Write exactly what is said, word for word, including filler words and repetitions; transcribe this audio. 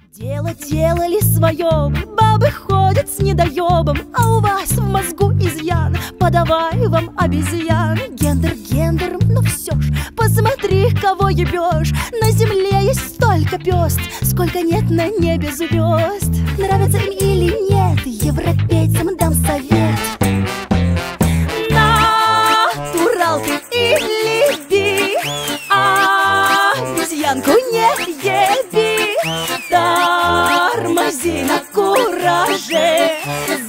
Дело делали свое, бабы ходят с недоебом, а у вас в мозгу изъян, подавай вам обезьян. Гендер гендером, но все ж, посмотри, кого ебешь. На земле есть столько пёст, сколько нет на небе звезд. Нравится им или нет, европейцам дам совет. Натуралкой или би, обезьянку не еби. Тормози на кураже,